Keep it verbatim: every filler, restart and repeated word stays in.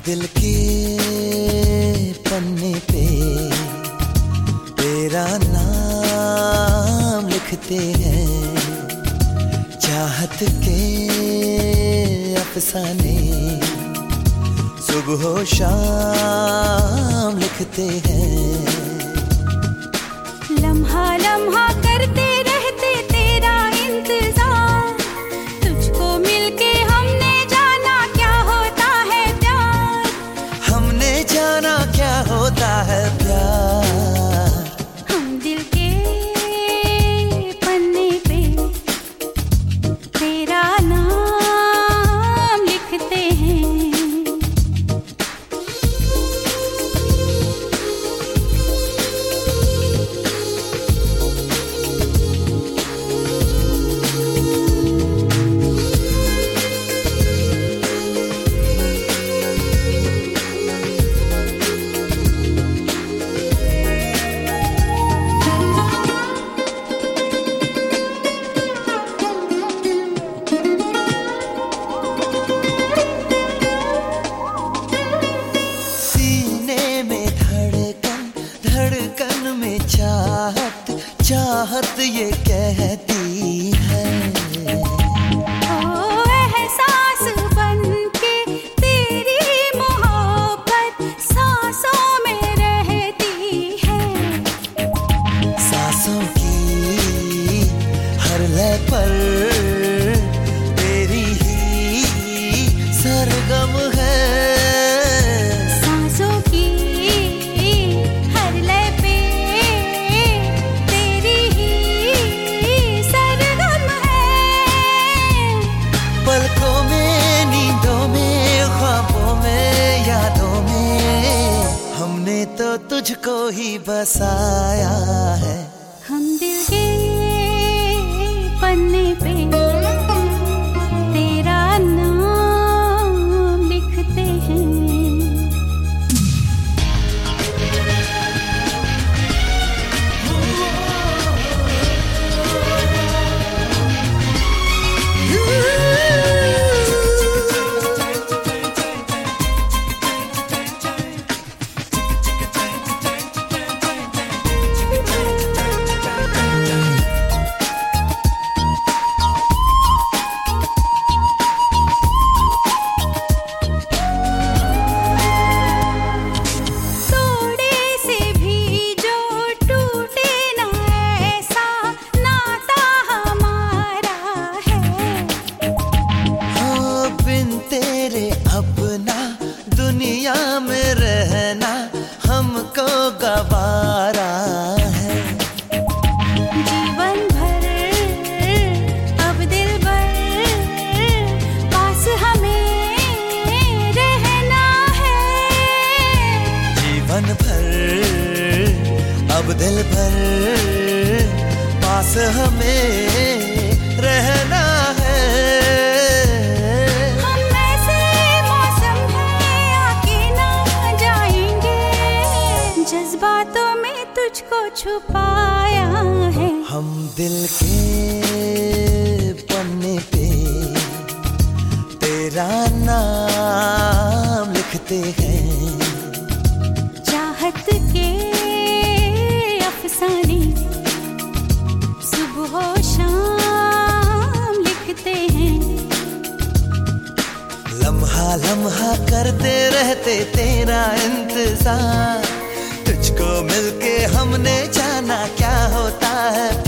दिल के पन्ने पे तेरा नाम लिखते हैं, चाहत के अफसाने सुबह शाम लिखते हैं। लम्हा लम्हा करते रहते तेरा इंतजार, तुझको मिलके हमने जाना क्या होता है प्यार, हमने जाना क्या होता है प्यार। हम दिल के पन्ने पे तेरा नाम लिखते हैं। चाहत चाहत ये कहती है, ओ एहसास बनके तेरी मोहब्बत सांसों में रहती है। सांसों की हर लय पर तेरी ही सरगम है, पलकों में नींदों में ख्वाबों में यादों में हमने तो तुझको ही बसाया है। हम दिल के पन्ने पे तेरा नाम लिखते हैं। अपना दुनिया में रहना हमको गवारा है, जीवन भर अब दिल भर पास हमें रहना है, जीवन भर अब दिल भर पास हमें रहना है। जज्बातों में तुझको छुपाया है, हम दिल के पन्ने पे तेरा नाम लिखते हैं, चाहत के अफसाने सुबह शाम लिखते हैं। लम्हा लम्हा करते रहते तेरा इंतजार, तुझको मिलके हमने जाना क्या होता है